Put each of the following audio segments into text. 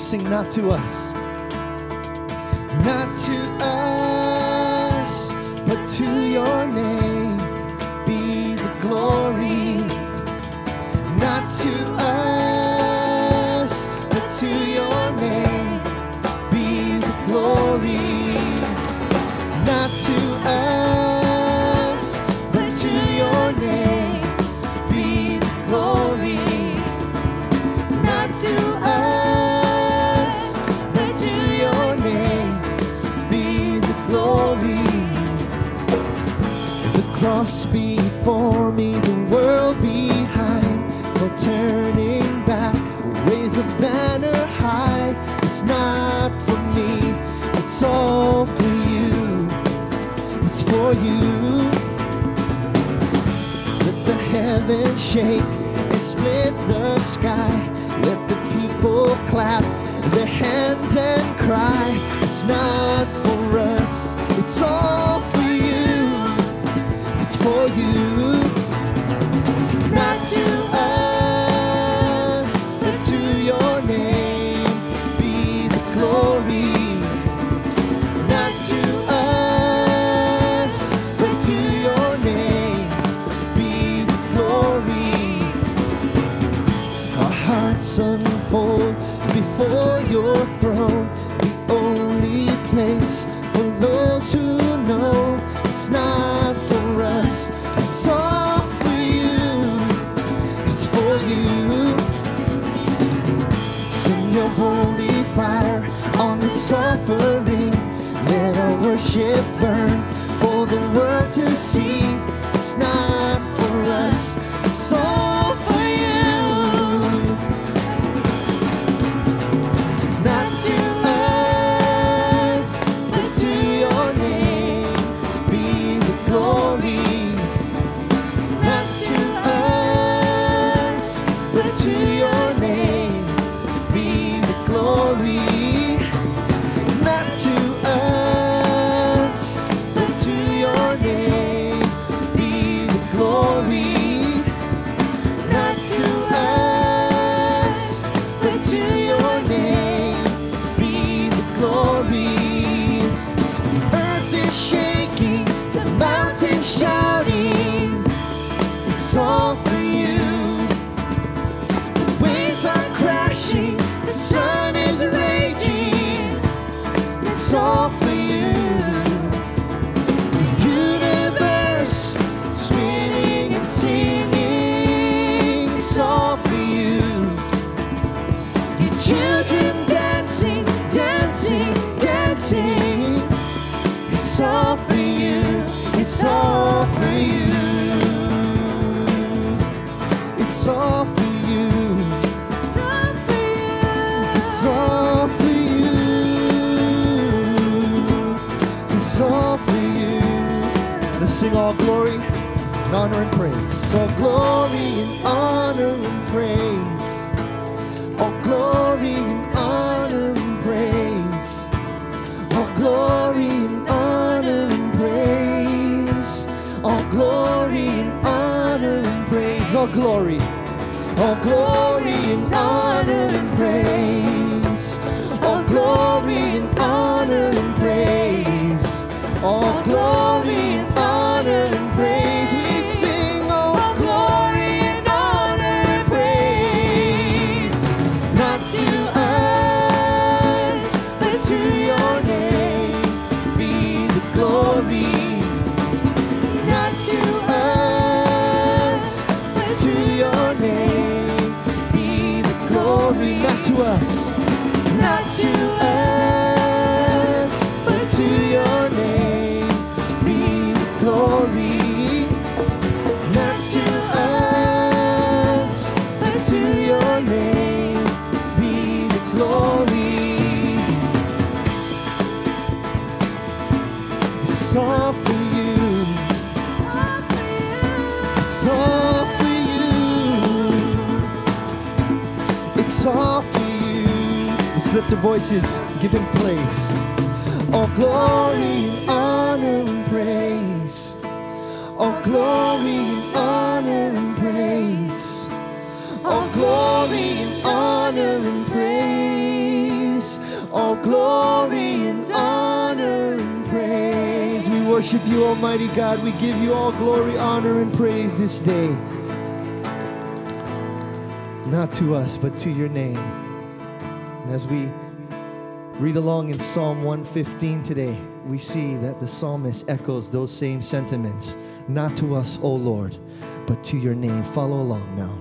sing, not to us. Not to us, but to your name be the glory. Not to us, but to your name be the glory. Not to us, but to your name be the glory. Not to us, but to your name be the glory. The cross before me, the world behind, no turning back, raise a banner high. It's not for me, it's all for you, it's for you. Let the heavens shake and split the sky. Let the people clap their hands and cry. It's not for us, it's all for you, it's for you. Not to us, but to your name be the glory. Not to us, but to your name be the glory. Our hearts unfold before your throne, the only place for those who know it's not for us, it's all for you, it's for you. Send your holy fire on this offering, let our worship burn for the world to see. It's not for us, it's all for you. Not to us, but to your name be the glory. Not to us, but to your name be the glory. Not to us, but to your name be the glory. Not to us, but to your name be the glory. Earth is shaking, the mountains shouting, it's all for you. The waves are crashing, the sun is raging, it's all for you. The universe spinning and singing, it's all for you. Your children dancing, dancing, dancing, it's all for you, it's all for you. It's all for you, it's all for you, it's all for you, it's all for you. Let's sing all glory and honor and praise. All glory and honor and praise. All glory and honor and praise. All glory and honor and praise. All glory and honor and praise. All glory. All glory and honor and praise. All glory and honor and praise. All glory and honor and praise. We sing all glory and honor and praise. Not to us, but to your name be the glory. Not to us, but to your name be the glory. Not to us, not to us, but to your name be the glory. Not to us, but to your name be the glory. It's all for you, it's all for you, it's all for you. Let's lift our voices, give him praise. All glory and honor and praise. All glory and honor and praise. All glory and honor and praise. glory and honor and praise. We worship you, Almighty God. We give you all glory, honor, and praise this day. Not to us, but to your name. And as we read along in Psalm 115 today, we see that the psalmist echoes those same sentiments. Not to us, O Lord, but to your name. Follow along now.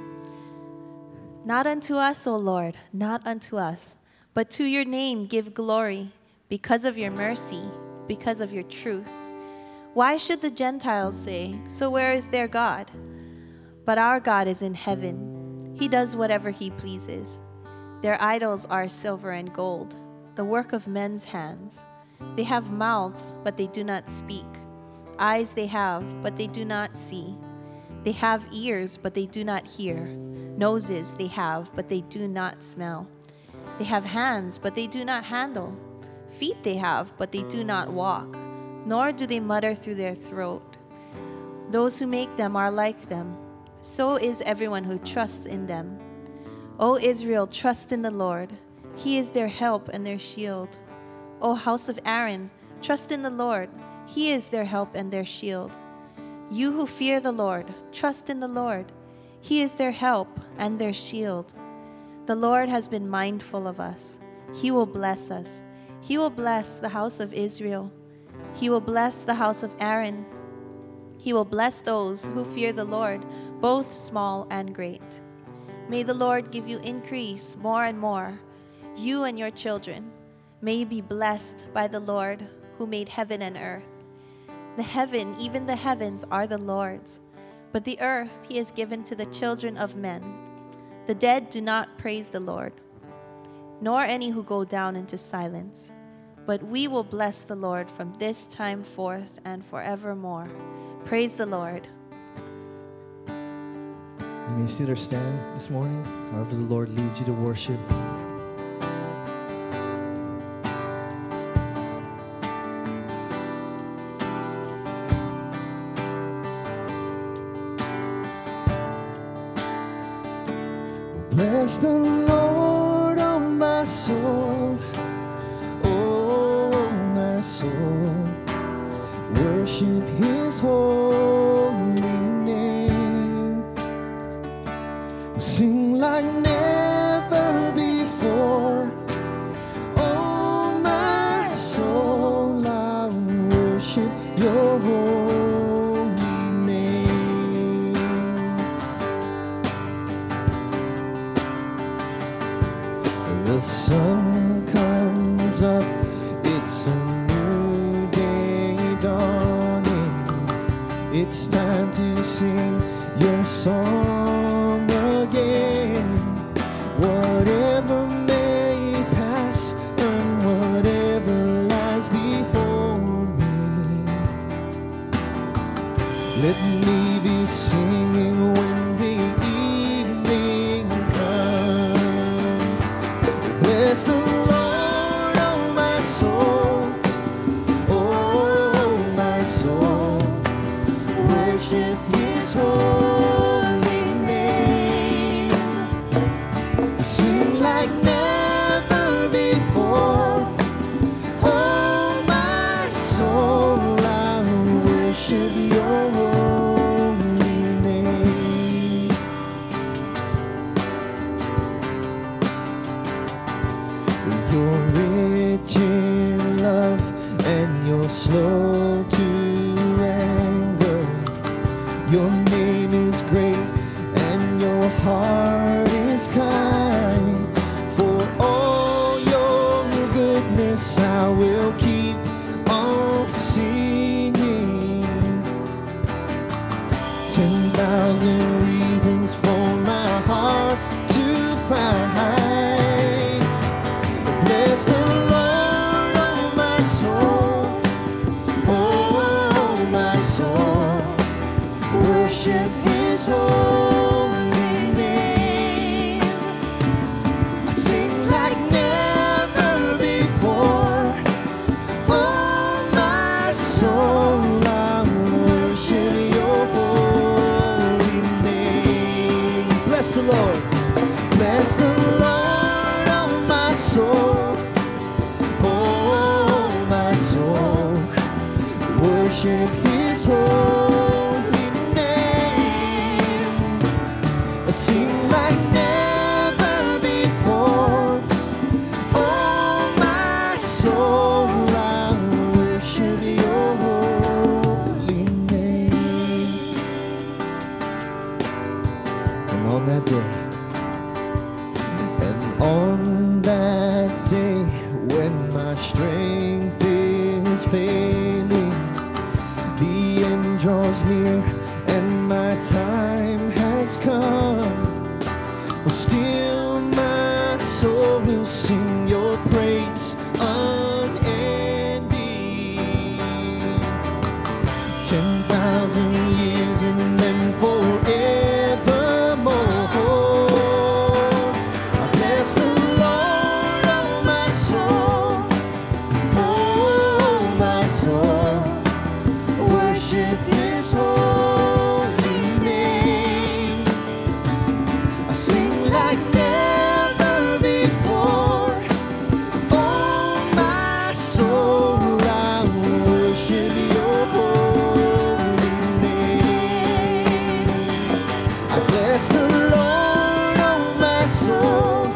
Not unto us, O Lord, not unto us, but to your name give glory, because of your mercy, because of your truth. Why should the Gentiles say, so where is their God? But our God is in heaven. He does whatever he pleases. Their idols are silver and gold, the work of men's hands. They have mouths, but they do not speak. Eyes they have, but they do not see. They have ears, but they do not hear. Noses they have, but they do not smell. They have hands, but they do not handle. Feet they have, but they do not walk, nor do they mutter through their throat. Those who make them are like them. So is everyone who trusts in them. O Israel, trust in the Lord. He is their help and their shield. O house of Aaron, trust in the Lord. He is their help and their shield. You who fear the Lord, trust in the Lord. He is their help and their shield. The Lord has been mindful of us. He will bless us. He will bless the house of Israel. He will bless the house of Aaron. He will bless those who fear the Lord, both small and great. May the Lord give you increase more and more, you and your children. May you be blessed by the Lord who made heaven and earth. The heaven, even the heavens, are the Lord's, but the earth he has given to the children of men. The dead do not praise the Lord, nor any who go down into silence. But we will bless the Lord from this time forth and forevermore. Praise the Lord. You may sit or stand this morning, however the Lord leads you to worship. Bless the Lord, oh my soul, oh my soul. Worship his holy name. Sing like never before. Oh my soul, I worship your holy name. The sun comes up, it's a new day dawning. It's time to sing your song again. Whatever may pass and whatever lies before me, let me be singing when the evening comes. Bless the Lord, oh my soul, oh my soul. Worship his holy name. Sing like never before. Oh my soul, I worship your holy name. You're rich in love and you're slow to anger. Your name is great and your heart is kind. For all your goodness I will keep on singing. 10,000 reasons for my heart to find. Bless the Lord, oh my soul, oh my soul. Worship his holy name. I sing like never before. Oh my soul, I worship your holy name. Bless the Lord. Bless the Lord, oh my soul. on that day, and on that day when my strength is failing, the end draws near and my time has come, well, still my soul will sing your praise unending. 10,000 years and then forevermore. I bless the Lord, oh my soul, oh my soul, worship His holy name. I sing like never before, oh my soul, I worship your holy name. I bless the Lord, oh my soul,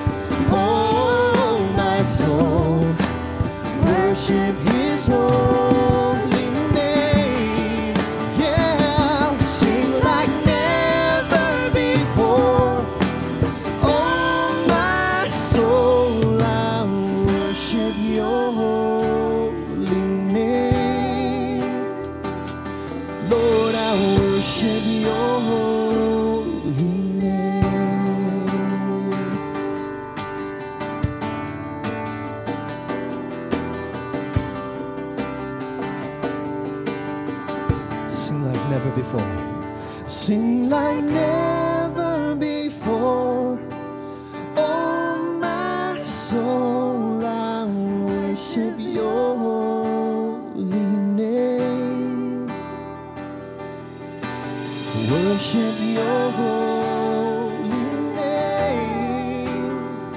oh my soul, worship His holy name. Yeah, sing like never before, oh my soul, I worship your holy name. Lord, I worship your holy name. Sing like never before. Sing like never before. Oh, my soul, I worship your holy name. Worship your holy name.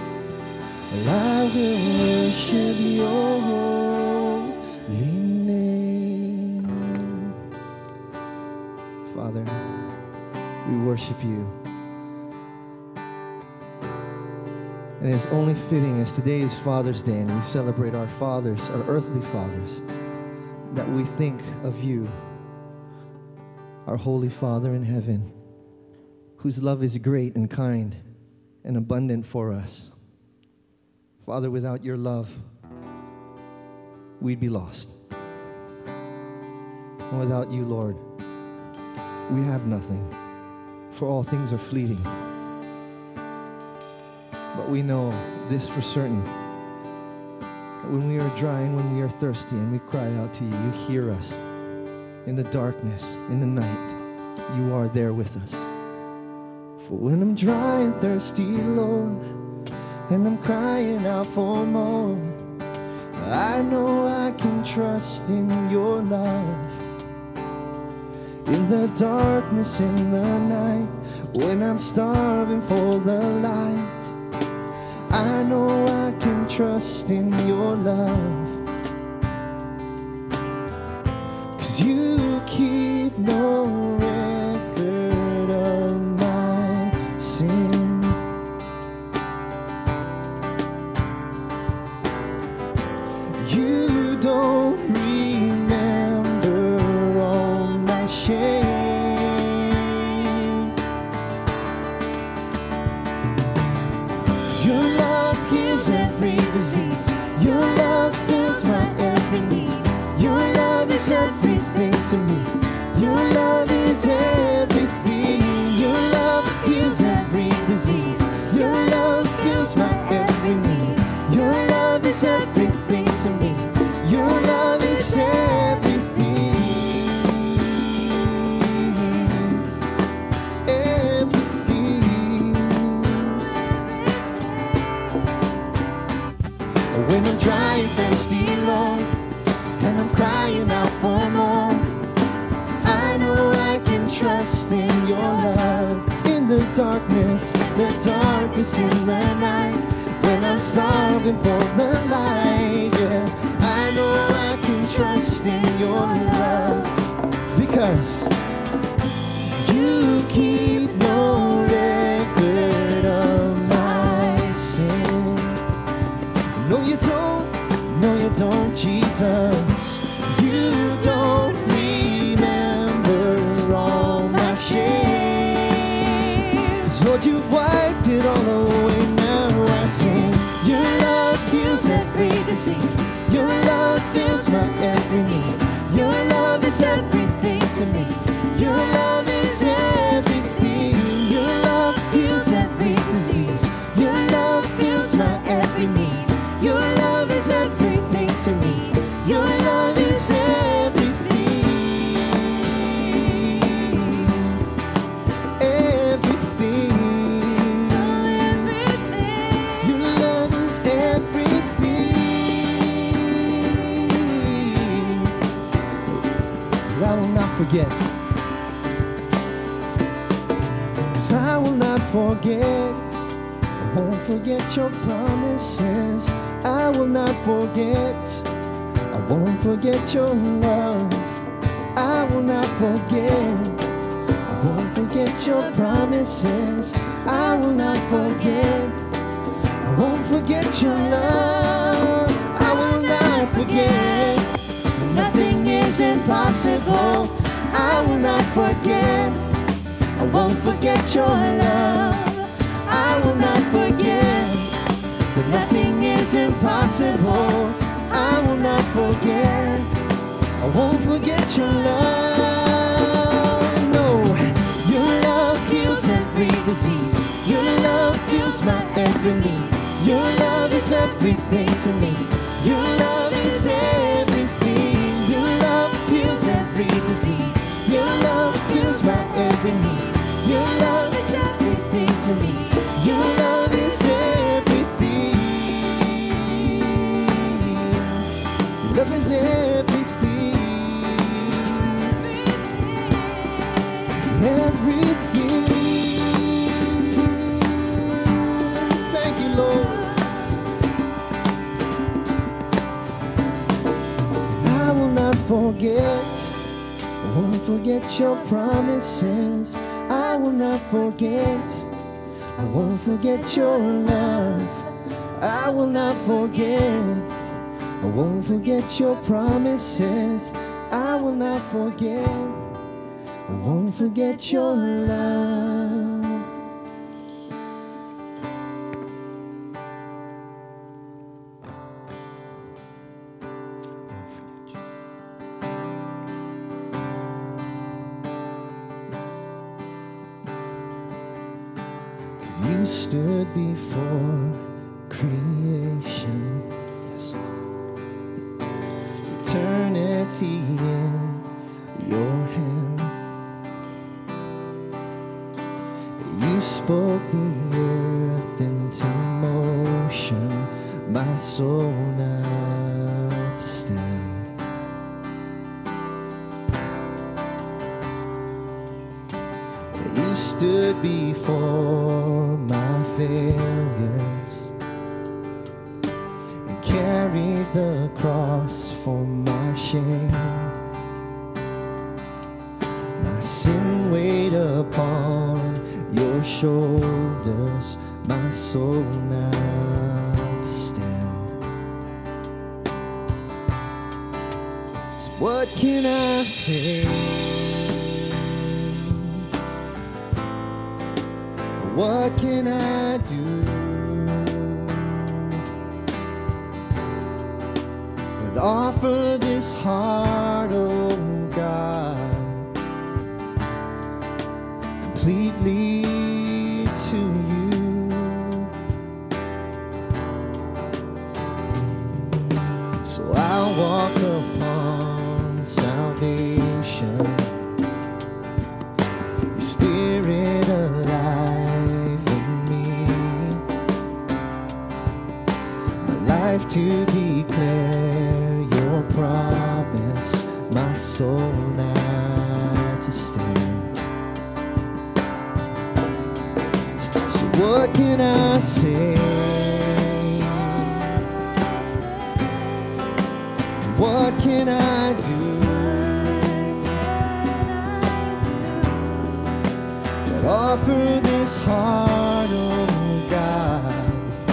I will worship your holy name. Father, we worship you. And it's only fitting, as today is Father's Day and we celebrate our fathers, our earthly fathers, that we think of you, our Holy Father in heaven, whose love is great and kind and abundant for us. Father, without your love, we'd be lost. And without you, Lord, we have nothing, for all things are fleeting. But we know this for certain, that when we are dry and when we are thirsty and we cry out to you, you hear us. In the darkness, in the night, you are there with us. For when I'm dry and thirsty, Lord, and I'm crying out for more, I know I can trust in your love. In the darkness, in the night, when I'm starving for the light, I know I can trust in your love. 'Cause you keep no record of my sin. You don't remember all my shame. Your love heals every disease. Your love fills my every need. Your love is everything to me. Your love is everything. Your love heals every disease. Your love fills my every need. Your love is everything to me. Your love is everything. Everything. When I'm dry and thirsty, Lord, and I'm crying out for more, I know I can trust in your love. In the darkness in the night, when I'm starving for the light, yeah, I know I can trust in your love. Because you keep no record of my sin. No, you don't, Jesus. You don't remember all my shame. Lord, you've wiped it all away. Now I sing. Your love heals every disease. Your love fills my every need. Your love is everything to me. Your love is everything. Your love heals every disease. Your love fills my every need. Your love is everything to me. Your love is everything. Everything. Your love is everything. I will not forget. 'Cause I will not forget. I won't forget your promises. I will not forget. I won't forget your love. I will not forget. I won't forget your promises. I will not forget. I won't forget your love. I will not forget. Nothing is impossible. I will not forget. I won't forget your love. I will not forget. But nothing is impossible. I will not forget. I won't forget your love. No, your love heals every disease. Your love fills my every need. Your love is everything to me. Your love is everything. Your love heals every disease. Your love fills my every need. Your love is everything to me. Your love is everything. Your love is everything. Everything. Thank you, Lord. I will not forget. I won't forget your promises. I will not forget. I won't forget your love. I will not forget. I won't forget your promises. I will not forget. I won't forget your love. You stood before creation, yes. Eternity in your hand. You spoke the earth into motion, my soul now to stand. You stood before my failures and carried the cross for my shame. My sin weighed upon your shoulders, my soul now to stand. So what can I say? What can I do but offer this heart, oh God, completely to you? So I'll walk upon salvation, your Spirit alive in me, my life to declare your promise, my soul now to stand. So what can I say? What can I do but offer this heart, oh God,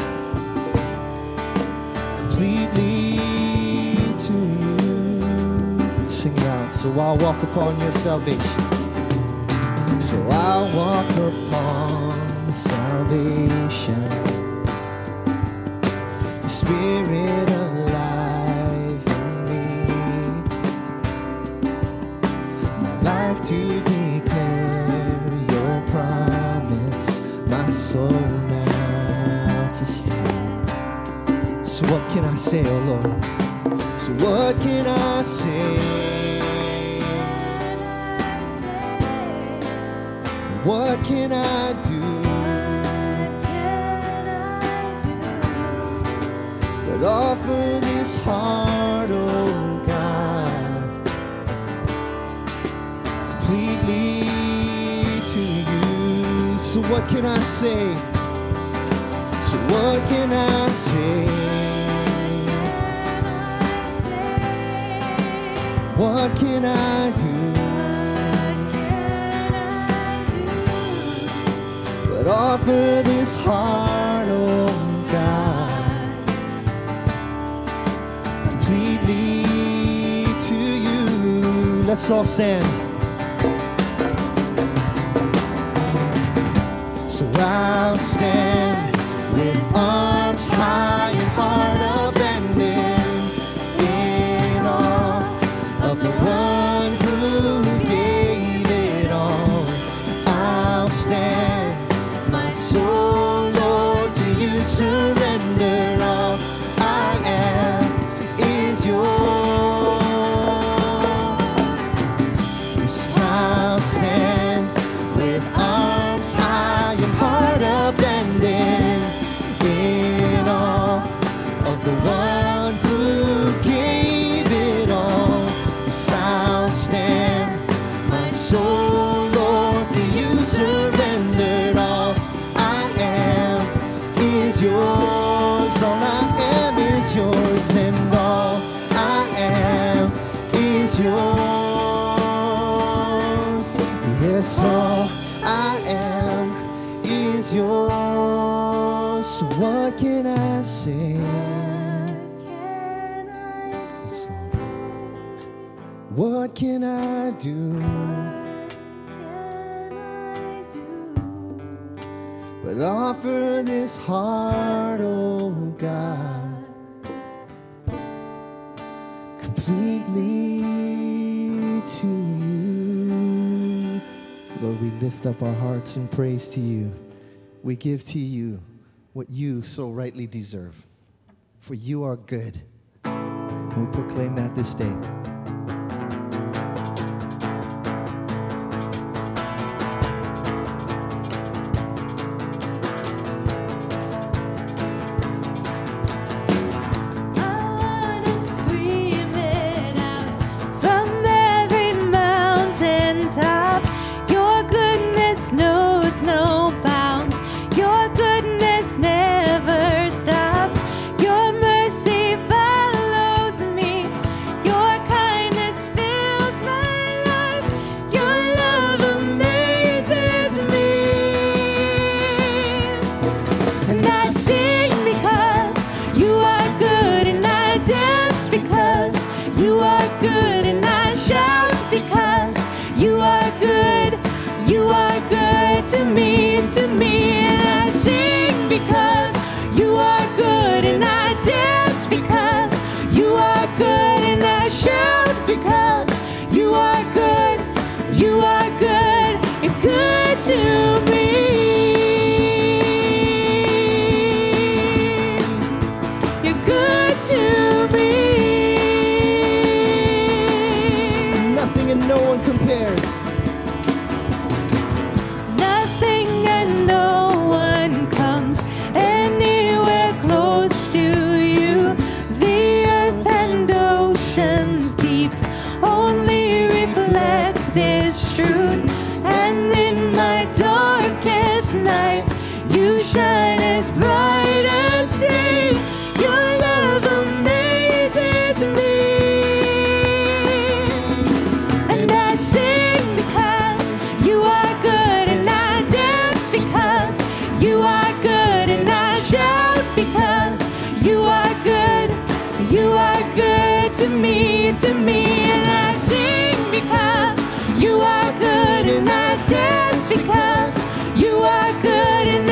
completely to you? Sing it out. So I'll walk upon your salvation. So I'll walk upon salvation. Your Spirit alive in me. My life to declare your promise. My soul now to stand. So what can I say, oh Lord? So what can I say? What can I do? But offer this heart, oh God, completely to you. So what can I say? So what can I say? What can I do? But offer this heart, oh God, completely to you. Let's all stand. So I'll stand with arms high and heart abandoned in awe of the one who gave it all. I'll stand, my soul, Lord, to you surrender. All I am is yours. Yes, I'll stand with arms high and heart abandoned in awe of the one who gave it all. Yes, I'll stand, my soul, Lord, to you surrendered. All I am is yours. All I am is yours, and all I am is yours. Yes, all I am is yours. So what can I say? Yes, Lord. What can I do? But offer this heart, oh God, completely to you. Lord, we lift up our hearts in praise to you. We give to you what you so rightly deserve. For you are good. And we proclaim that this day. To me, and I sing because you are good, and I dance because you are good, and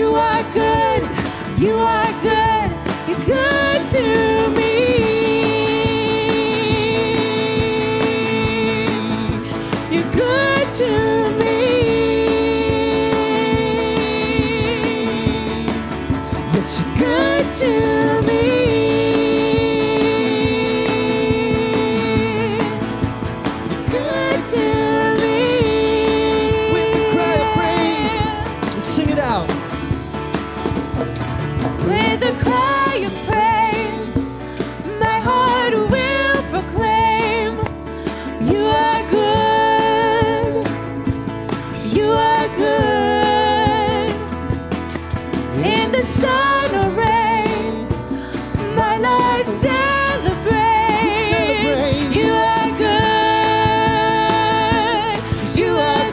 You are good. You are good. You're good to me. You're good to me. Yes, you're good To me. Good to me. With the cry of praise, let's sing it out. With a cry of praise, my heart will proclaim, you are good, you are good. In the sun or rain, my life celebrates, you are good, you are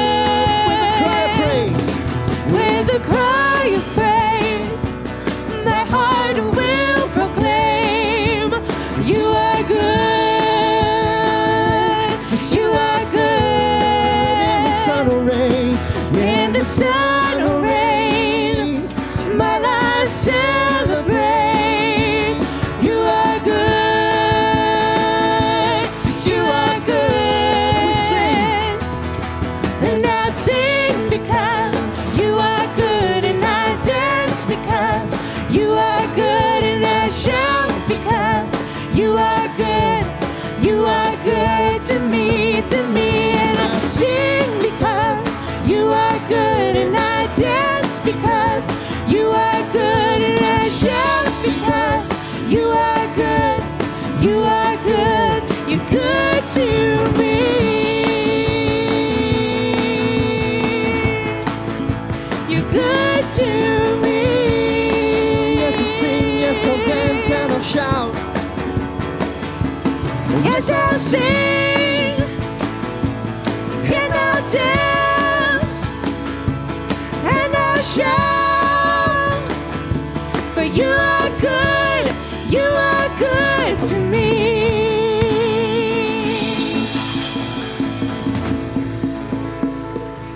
good. With the cry of praise, With a cry of praise, my heart will proclaim, you are good, you are good. in the sun or rain, In the sun or rain, my life celebrates, you are good, you are good. We sing. And I sing because you are good, and I dance because you are good, and I shout because you are good. You are good to me, and I sing because you are good, and I dance because you are good, and I shout because you are good. You are good. You're good to me. You're good to me. yes, I'll sing, yes, I'll dance, and I'll shout. Yes, I'll sing.